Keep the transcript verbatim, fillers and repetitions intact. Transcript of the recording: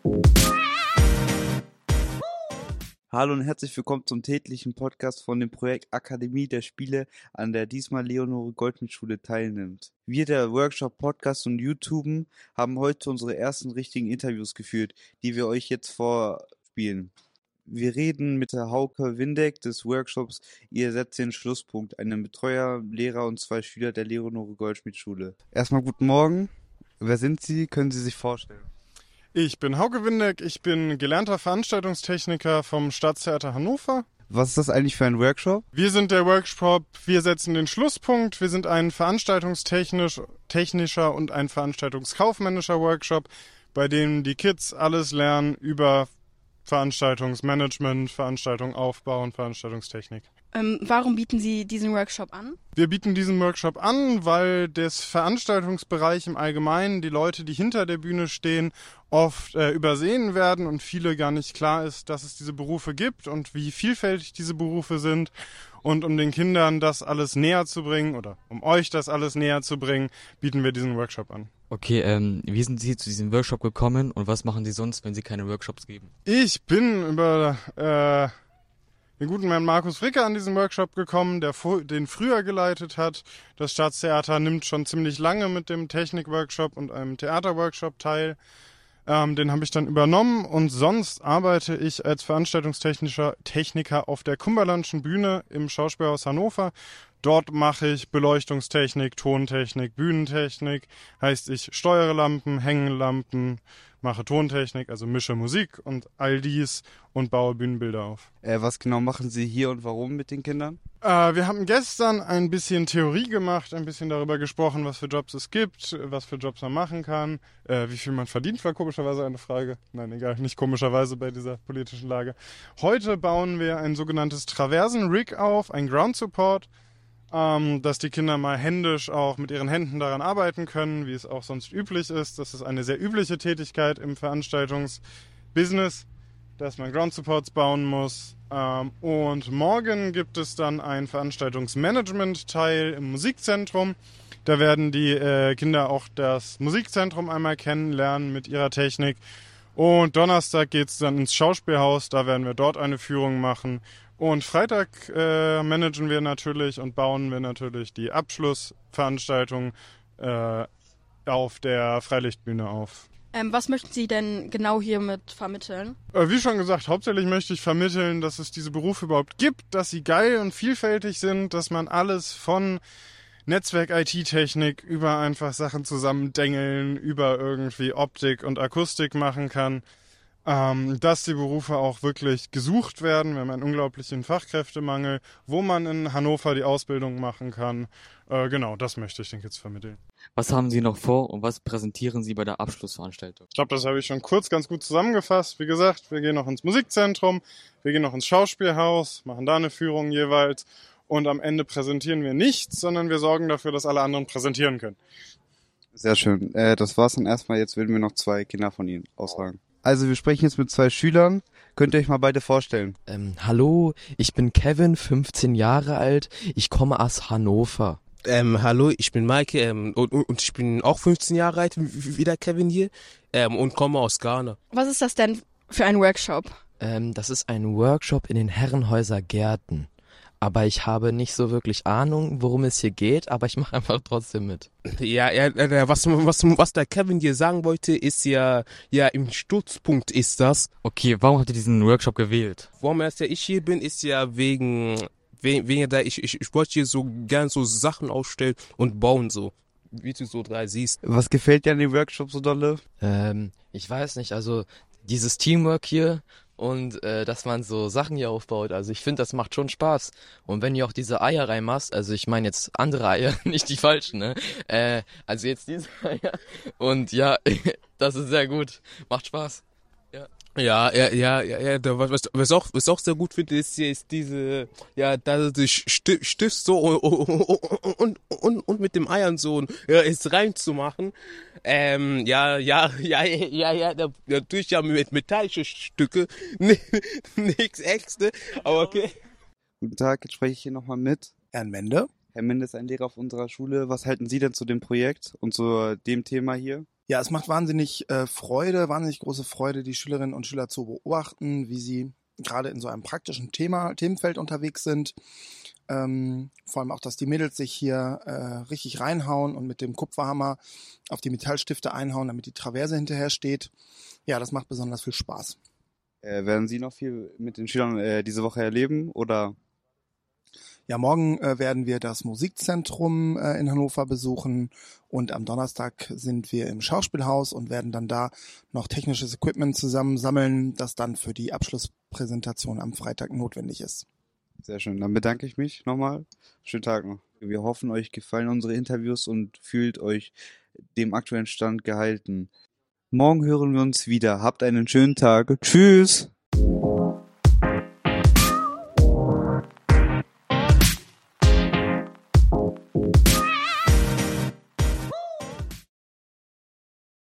Hallo und herzlich willkommen zum täglichen Podcast von dem Projekt Akademie der Spiele, an der diesmal Leonore Goldschmidt-Schule teilnimmt. Wir, der Workshop Podcast und YouTube, haben heute unsere ersten richtigen Interviews geführt, die wir euch jetzt vorspielen. Wir reden mit der Hauke Windeck des Workshops Ihr setzt den Schlusspunkt, einem Betreuer, Lehrer und zwei Schüler der Leonore Goldschmidt-Schule. Erstmal guten Morgen. Wer sind Sie? Können Sie sich vorstellen? Ich bin Hauke Windeck, ich bin gelernter Veranstaltungstechniker vom Staatstheater Hannover. Was ist das eigentlich für ein Workshop? Wir sind der Workshop Wir setzen den Schlusspunkt. Wir sind ein veranstaltungstechnischer und ein veranstaltungskaufmännischer Workshop, bei dem die Kids alles lernen über Veranstaltungsmanagement, Veranstaltung aufbauen, Veranstaltungstechnik. Ähm, warum bieten Sie diesen Workshop an? Wir bieten diesen Workshop an, weil das Veranstaltungsbereich im Allgemeinen, die Leute, die hinter der Bühne stehen, oft äh, übersehen werden und viele gar nicht klar ist, dass es diese Berufe gibt und wie vielfältig diese Berufe sind. Und um den Kindern das alles näher zu bringen oder um euch das alles näher zu bringen, bieten wir diesen Workshop an. Okay, ähm, wie sind Sie zu diesem Workshop gekommen und was machen Sie sonst, wenn Sie keine Workshops geben? Ich bin über äh, den guten Herrn Markus Fricke an diesen Workshop gekommen, der den früher geleitet hat. Das Staatstheater nimmt schon ziemlich lange mit dem Technikworkshop und einem Theaterworkshop teil. Ähm, den habe ich dann übernommen und sonst arbeite ich als Veranstaltungstechnischer Techniker auf der Cumberlandschen Bühne im Schauspielhaus Hannover. Dort mache ich Beleuchtungstechnik, Tontechnik, Bühnentechnik. Heißt, ich steuere Lampen, hänge Lampen, mache Tontechnik, also mische Musik und all dies und baue Bühnenbilder auf. Äh, was genau machen Sie hier und warum mit den Kindern? Äh, wir haben gestern ein bisschen Theorie gemacht, ein bisschen darüber gesprochen, was für Jobs es gibt, was für Jobs man machen kann, äh, wie viel man verdient, war komischerweise eine Frage. Nein, egal, nicht komischerweise bei dieser politischen Lage. Heute bauen wir ein sogenanntes Traversen-Rig auf, ein Ground Support, ähm, dass die Kinder mal händisch auch mit ihren Händen daran arbeiten können, wie es auch sonst üblich ist. Das ist eine sehr übliche Tätigkeit im Veranstaltungsbusiness, dass man Ground Supports bauen muss. Ähm, und morgen gibt es dann ein Veranstaltungsmanagement-Teil im Musikzentrum. Da werden die äh, Kinder auch das Musikzentrum einmal kennenlernen mit ihrer Technik. Und Donnerstag geht es dann ins Schauspielhaus, da werden wir dort eine Führung machen. Und Freitag äh, managen wir natürlich und bauen wir natürlich die Abschlussveranstaltung äh, auf der Freilichtbühne auf. Ähm, was möchten Sie denn genau hiermit vermitteln? Äh, wie schon gesagt, hauptsächlich möchte ich vermitteln, dass es diese Berufe überhaupt gibt, dass sie geil und vielfältig sind, dass man alles von Netzwerk-I T-Technik über einfach Sachen zusammendengeln, über irgendwie Optik und Akustik machen kann. Ähm, dass die Berufe auch wirklich gesucht werden. Wir haben einen unglaublichen Fachkräftemangel, wo man in Hannover die Ausbildung machen kann. Äh, genau, das möchte ich den Kids vermitteln. Was haben Sie noch vor und was präsentieren Sie bei der Abschlussveranstaltung? Ich glaube, das habe ich schon kurz ganz gut zusammengefasst. Wie gesagt, wir gehen noch ins Musikzentrum, wir gehen noch ins Schauspielhaus, machen da eine Führung jeweils und am Ende präsentieren wir nichts, sondern wir sorgen dafür, dass alle anderen präsentieren können. Sehr schön. Äh, das war's dann erstmal. Jetzt würden wir noch zwei Kinder von Ihnen ausfragen. Also wir sprechen jetzt mit zwei Schülern. Könnt ihr euch mal beide vorstellen? Ähm, hallo, ich bin Kevin, fünfzehn Jahre alt. Ich komme aus Hannover. Ähm, hallo, ich bin Maike ähm, und, und ich bin auch fünfzehn Jahre alt, wie der Kevin hier, ähm, und komme aus Ghana. Was ist das denn für ein Workshop? Ähm, das ist ein Workshop in den Herrenhäuser Gärten. Aber ich habe nicht so wirklich Ahnung, worum es hier geht, aber ich mache einfach trotzdem mit. Ja, ja, was, was, was der Kevin hier sagen wollte, ist ja, ja, im Stützpunkt ist das. Okay, warum habt ihr diesen Workshop gewählt? Warum erst ja ich hier bin, ist ja wegen, wegen, wegen da, ich, ich, ich wollte hier so gern so Sachen ausstellen und bauen so, wie du so drei siehst. Was gefällt dir an dem Workshop so dolle? Ähm, ich weiß nicht, also dieses Teamwork hier und äh, dass man so Sachen hier aufbaut. Also ich finde, das macht schon Spaß. Und wenn du auch diese Eier reinmachst, also ich meine jetzt andere Eier, nicht die falschen, ne? Äh, also jetzt diese Eier. Und ja, das ist sehr gut. Macht Spaß. Ja. Ja, ja, ja, ja, ja, da, was, was auch, was auch sehr gut finde, ist, ist diese, ja, da du stiftst so und, und, und, und mit dem Eiern so, ja, es reinzumachen. Ähm, ja, ja, ja, ja, ja, da, natürlich ja mit metallische Stücke, nichts extra, aber okay. Guten Tag, jetzt spreche ich hier nochmal mit Herrn Mende. Herr Mende ist ein Lehrer auf unserer Schule. Was halten Sie denn zu dem Projekt und zu dem Thema hier? Ja, es macht wahnsinnig äh, Freude, wahnsinnig große Freude, die Schülerinnen und Schüler zu beobachten, wie sie gerade in so einem praktischen Thema, Themenfeld unterwegs sind. Ähm, vor allem auch, dass die Mädels sich hier äh, richtig reinhauen und mit dem Kupferhammer auf die Metallstifte einhauen, damit die Traverse hinterher steht. Ja, das macht besonders viel Spaß. Äh, werden Sie noch viel mit den Schülern äh, diese Woche erleben oder? Ja, morgen äh, werden wir das Musikzentrum äh, in Hannover besuchen und am Donnerstag sind wir im Schauspielhaus und werden dann da noch technisches Equipment zusammensammeln, das dann für die Abschlusspräsentation am Freitag notwendig ist. Sehr schön, dann bedanke ich mich nochmal. Schönen Tag noch. Wir hoffen, euch gefallen unsere Interviews und fühlt euch dem aktuellen Stand gehalten. Morgen hören wir uns wieder. Habt einen schönen Tag. Tschüss!